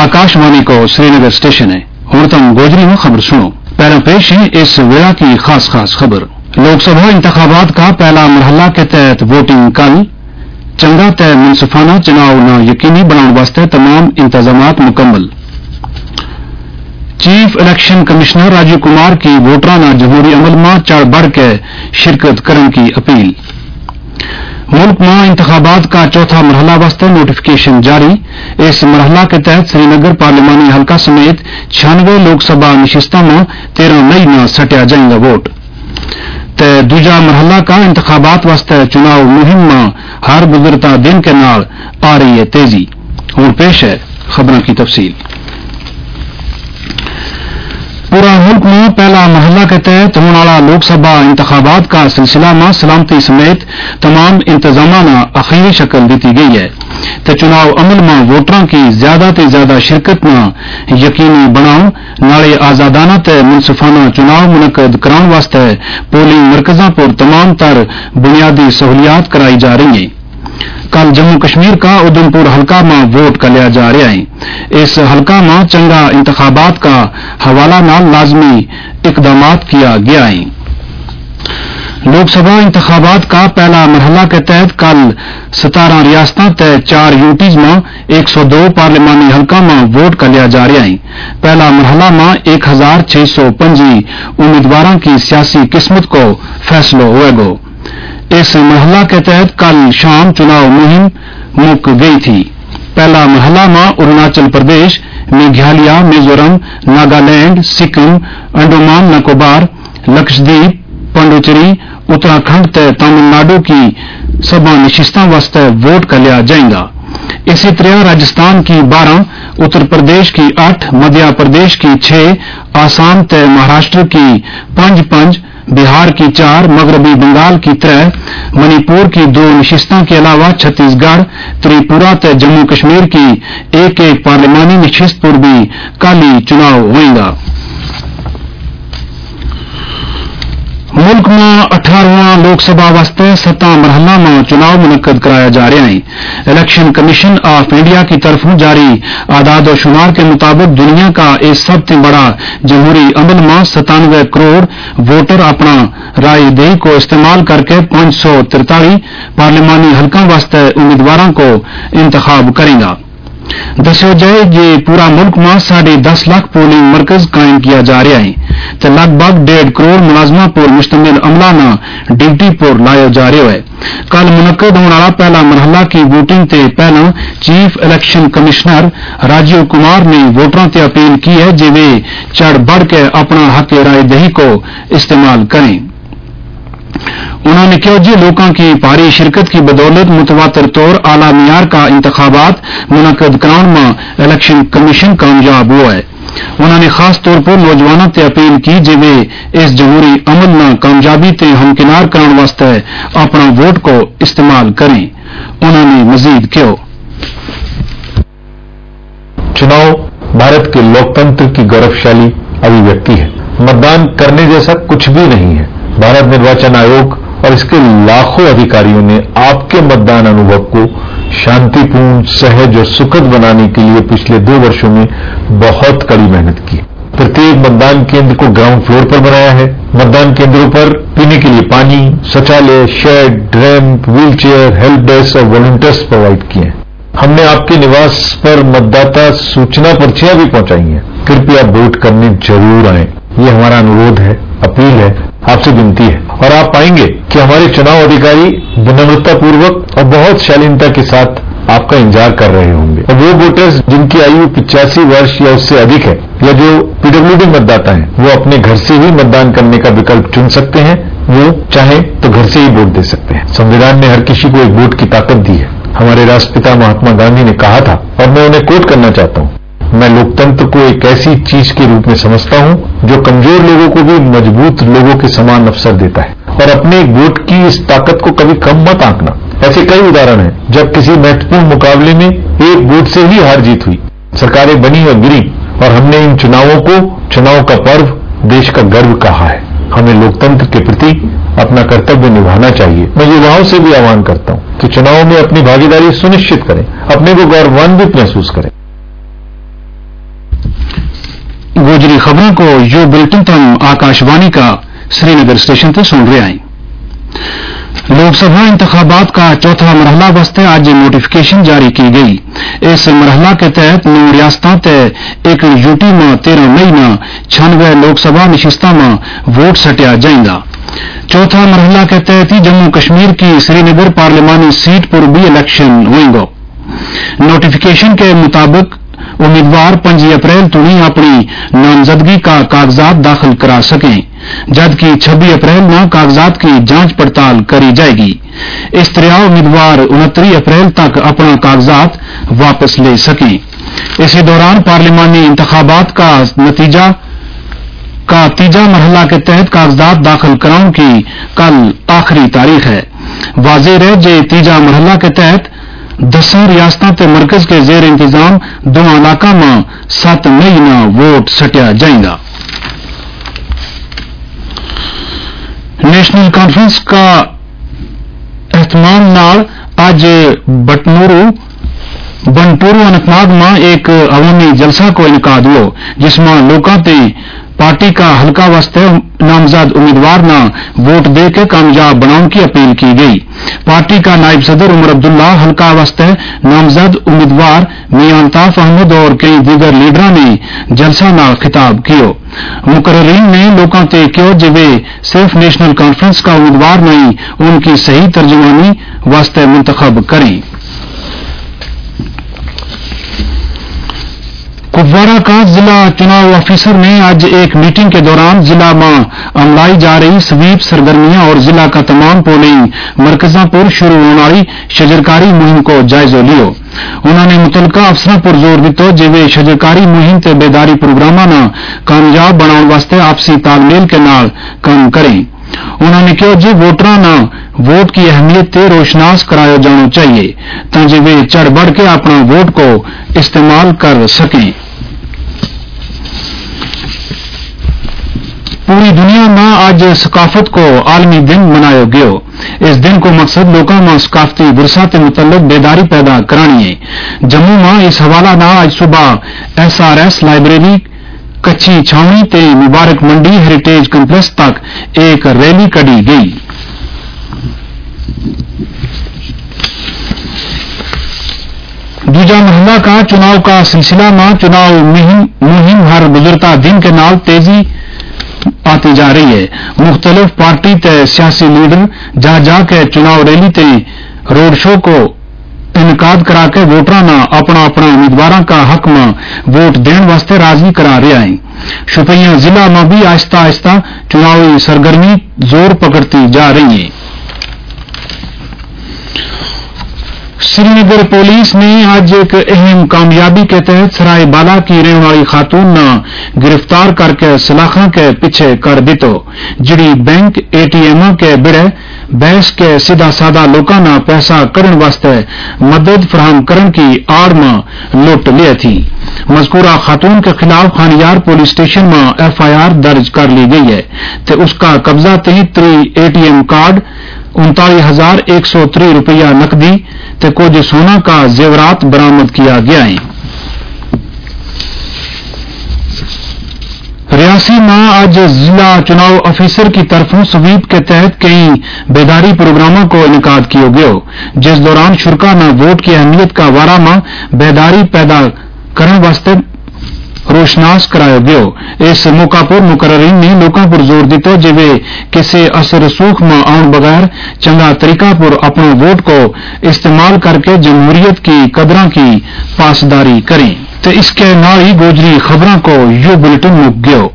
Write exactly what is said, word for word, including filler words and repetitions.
आकाशवाणी को श्रीनगर स्टेशन है। हुण तुम गोजरी में खबर सुनो। पहला पेश है इस वेला की खास खास खबर। लोकसभा इंतखाबात का पहला मरहला के तहत वोटिंग कल। चंगा तय मुनसिफाना चुनाव न यकीनी बनाने वास्ते तमाम इंतजामात मुकम्मल। Chief election commissioner Rajiv Kumar की वोटरां ना जमहूरी अमल में चढ़ बढ़ के शिरकत करने की अपील। मुल्क में इंतखाबात का चौथा मरहला वास्ते नोटिफिकेशन जारी। इस मरहला के तहत श्रीनगर पार्लिमानी हल्का समेत छियानवे लोकसभा नशिस्तों में तेरह मई में सटिया जाएगा वोट। ते दूजा मरहला का इंतखाबात वास्ते चुनाव मुहिम में हर गुजरता दिन के नाल आ रही है तेजी। हुण पेश है खबरों की तफसील। पूरा मुल्क में पहला मरहला के तहत होने वाला लोकसभा इंतखाबात का सिलसिला में सलामती समेत तमाम इंतजामा ने अखीरी शक्ल दी गई है। तो चुनाव अमल में वोटरों की ज्यादा से ज्यादा शिरकत न यकीनी बनाओ नाले आजादाना ते मुनसिफाना चुनाव मुनक्कद कराने वास्ते पोलिंग मरकजों पर तमाम तर बुनियादी सहूलियात कराई जा रही हैं। कल जम्मू कश्मीर का उधमपुर हल्का में वोट का लिया जा रहा है। इस हल्का में चंगा इंतखाबात का हवाला नाल लाजमी इकदामात किया गया है। लोकसभा इंतखाबात का पहला मरहला के तहत कल सतारह रियासतों तय चार यूटीज में एक सौ दो पार्लिमानी हल्का में वोट का लिया जा रहा है। पहला मरहला में एक हजार छह सौ पंजी उम्मीदवारों की सियासी किस्मत को फैसलो होगा। इस मरहला के तहत कल शाम चुनाव मुहिम मुक गई थी। पहला मरहला में अरुणाचल प्रदेश, मेघालय, मिजोरम, नागालैंड, सिक्किम, अंडमान निकोबार, लक्षद्वीप, पांडुचेरी, उत्तराखंड ते तमिलनाडु की सभा नशिस्तों वास्ते वोट का लिया जाएगा। इसी तरह राजस्थान की बारह, उत्तर प्रदेश की आठ, मध्य प्रदेश की छह, आसाम ते महाराष्ट्र की पांच पांच, बिहार की चार, मगरबी बंगाल की त्रै, मणिपुर की दो नशिस्तों के अलावा छत्तीसगढ़, त्रिपुरा ते जम्मू कश्मीर की एक एक पार्लिमानी नशिस्त पर भी कल ही चुनाव होगा। मुल्क में अठारहवां लोकसभा वास्ते सत्ता मरहला में चुनाव मुनक्कद कराया जा रहा है। इलेक्शन कमीशन ऑफ इंडिया की तरफ जारी आदाद और शुमार के मुताबिक दुनिया का इस सबसे बड़ा जमहूरी अमल में सतानवे करोड़ वोटर अपना राय दही को इस्तेमाल करके पांच सौ तिरतालीस पार्लिमानी हल्कों वास्ते उम्मीदवारों को इंतखाब करेगा। दस्यो जाए ये पूरा मुल्क में साढ़े दस लाख पोलिंग मरकज कायम किया जा रहा है। तो लगभग डेढ़ करोड़ मुलाजमा पर मुश्तमिल अमला न ड्यूटी पर लाया जा रहा है। कल मुनक्कद होने वाला पहला मरहला की वोटिंग से पहला chief election commissioner Rajiv Kumar ने वोटरों से अपील की है कि वे चढ़ बढ़ के अपना हक राय दही को इस्तेमाल करें। उन्होंने कहा कि लोगों की भारी शिरकत की बदौलत मुतवातिर तौर आला मियार का इंतखाबात मुनक्कद कराने में इलेक्शन कमीशन कामयाब हुआ है। उन्होंने खास तौर पर नौजवानों से अपील की कि वे इस जमहूरी अमल न कामयाबी से हमकिनार कराने वास्ते अपना वोट को इस्तेमाल करें। उन्होंने मजीद कहा, चुनाव भारत के लोकतंत्र की गौरवशाली अभिव्यक्ति है। मतदान करने जैसा कुछ भी नहीं है। भारत निर्वाचन आयोग और इसके लाखों अधिकारियों ने आपके मतदान अनुभव को शांतिपूर्ण, सहज और सुखद बनाने के लिए पिछले दो वर्षों में बहुत कड़ी मेहनत की। प्रत्येक मतदान केंद्र को ग्राउंड फ्लोर पर बनाया है। मतदान केंद्रों पर पीने के लिए पानी, शौचालय, shed, ramp, wheel chair, help desk और वॉलंटियर्स प्रोवाइड किए हैं। हमने आपके निवास पर मतदाता सूचना पर्चियां भी पहुंचाई हैं। कृपया वोट करने जरूर आएं। ये हमारा अनुरोध है, अपील है, आपसे विनती है। और आप पाएंगे कि हमारे चुनाव अधिकारी विनम्रतापूर्वक और बहुत शालीनता के साथ आपका इंतजार कर रहे होंगे। और वो वोटर्स जिनकी आयु पिचासी वर्ष या उससे अधिक है या जो पीडब्ल्यूडी मतदाता हैं, वो अपने घर से ही मतदान करने का विकल्प चुन सकते हैं। वो चाहे तो घर से ही वोट दे सकते हैं। संविधान ने हर किसी को एक वोट की ताकत दी है। हमारे राष्ट्रपिता महात्मा गांधी ने कहा था, और मैं उन्हें कोट करना चाहता हूं, मैं लोकतंत्र को एक ऐसी चीज के रूप में समझता हूं जो कमजोर लोगों को भी मजबूत लोगों के समान अवसर देता है। और अपने एक वोट की इस ताकत को कभी कम मत आंकना। ऐसे कई उदाहरण हैं जब किसी महत्वपूर्ण मुकाबले में एक वोट से ही हार जीत हुई, सरकारें बनी और गिरी, और हमने इन चुनावों को चुनाव का पर्व, देश का गर्व कहा है। हमें लोकतंत्र के प्रति अपना कर्तव्य निभाना चाहिए। मैं युवाओं से भी आह्वान करता हूं कि चुनाव में अपनी भागीदारी सुनिश्चित करें, अपने को गौरवान्वित महसूस करें। खबरों को यो बुलेटिन तुम आकाशवाणी का श्रीनगर स्टेशन से सुन रहे हैं। लोकसभा इंतखाबात का चौथा मरहला वास्ते आज नोटिफिकेशन जारी की गई। इस मरहला के तहत नौ रियासतों ते एक यूटी में तेरह मई में छियानवे लोकसभा नशिस्तां में वोट सटिया जाएगा। चौथा मरहला के तहत ही जम्मू कश्मीर की श्रीनगर पार्लिमानी सीट पर भी इलेक्शन होंगे। नोटिफिकेशन के मुताबिक उम्मीदवार पांच अप्रैल तो ही अपनी नामजदगी का कागजात दाखिल करा सकें, जबकि छब्बीस अप्रैल न कागजात की जांच पड़ताल करी जाएगी। इस तरह उम्मीदवार उनतीस अप्रैल तक अपना कागजात वापस ले सकें। इसी दौरान पार्लिमानी इंतखाबात का नतीजा का तीजा मरहला के तहत कागजात दाखिल कराने की कल आखिरी तारीख है। वाज़ेह है जे तीजा मरहला के तहत दसा रियासतों ते मरकज के जेर इंतजाम दो इलाका में सात मई में वोट सटिया जाएगा। नेशनल कॉन्फ्रेंस का एहतमाम नाल आज बटनूरू बनटूरू अनंतनाग में एक अवामी जलसा को इनकाद हुआ, जिसमें लोगों ते पार्टी का हल्का वास्ते नामजद उम्मीदवार न वोट दे के कामयाब बनाने की अपील की गई। पार्टी का नायब सदर उमर अब्दुल्ला हल्का वास्ते नामजद उम्मीदवार मियां अल्ताफ अहमद और कई दीगर लीडरों ने जलसा नाल खिताब किया। मुकर्रीन ने लोगों से कहा कि वे सिर्फ नेशनल कॉन्फ्रेंस का उम्मीदवार नहीं, उनकी सही तर्जुमानी वास्ते मुंतखब करें। कुपवाड़ा का जिला चुनाव ऑफिसर ने आज एक मीटिंग के दौरान जिला में अमलाई जा रही स्वीप सरगर्मियां और जिला का तमाम पोलिंग मरकजों पर शुरू होने वाली शजरकारी मुहिम को जायजा लियो। उन्होंने मुतलका अफसरों पर जोर दिता कि वे शजरकारी मुहिम ते बेदारी प्रोग्रामां ना कामयाब बनाने वास्ते आपसी तालमेल के नाल काम करें। उन्होंने कहा कि वोटरां ना वोट की अहमियत ते रोशनास कराया जाना चाहिए ताकि वे चढ़ बढ़ के अपना वोट को इस्तेमाल कर सकें। पूरी दुनिया में आज सकाफत को आलमी दिन मनाया गया। इस दिन को मकसद लोगों में सकाफती विरसा के मुतल्लक बेदारी पैदा करानी है। जम्मू में इस हवाला ना आज सुबह एस आर एस लाइब्रेरी कच्ची छावनी ते मुबारक मंडी हेरिटेज कम्प्लेक्स तक एक रैली कड़ी गई। दूजा मरहला का चुनाव का सिलसिला में चुनाव मुहिम हर गुजरता दिन के नाल तेजी आती जा रही है। मुख्तलिफ पार्टी ते सियासी लीडर जा जा के चुनाव रैली ते रोड शो को इनकाद करा के वोटरां ना अपना अपना उम्मीदवारों का हक में वोट देने वास्ते राजी करा रहा है। शुपियां जिला में भी आहिस्ता आहिस्ता चुनावी सरगर्मी जोर पकड़ती जा रही है। श्रीनगर पुलिस ने आज एक अहम कामयाबी के तहत सराय बाला की रहने वाली खातून न गिरफ्तार करके सलाखा के पीछे कर दितो, जिड़ी बैंक एटीएमों के बिड़े बहस के सीधा सादा लोगों न पैसा करने वास्ते मदद फराहम करने की आड़ में लुट ली थी। मजकूरा खातून के खिलाफ खानियार पुलिस स्टेशन में एफ आई आर दर्ज कर ली गई है तो उसका कब्जा तेहतरी एटीएम कार्ड उनतालीस हजार एक सौ त्री रुपया नकदी ते कुछ सोना का जेवरात बरामद किया गया है। रियासी में आज जिला चुनाव ऑफिसर की तरफों स्वीप के तहत कई बेदारी प्रोग्रामों को इनकाद किया गया, जिस दौरान शुरा न वोट की अहमियत का वारा में बेदारी पैदा करने वास्ते रोशनास कराया गया। इस मौका पर मुकर्रीन ने लोगों पर जोर दिता कि वे किसी असर रसूख में आने बगैर चंगा तरीका पर अपने वोट को इस्तेमाल करके जमहूरियत की कदरों की पासदारी करें। तो इसके नाल ही गोजरी खबरों को यू बुलेटिन मुक गयो।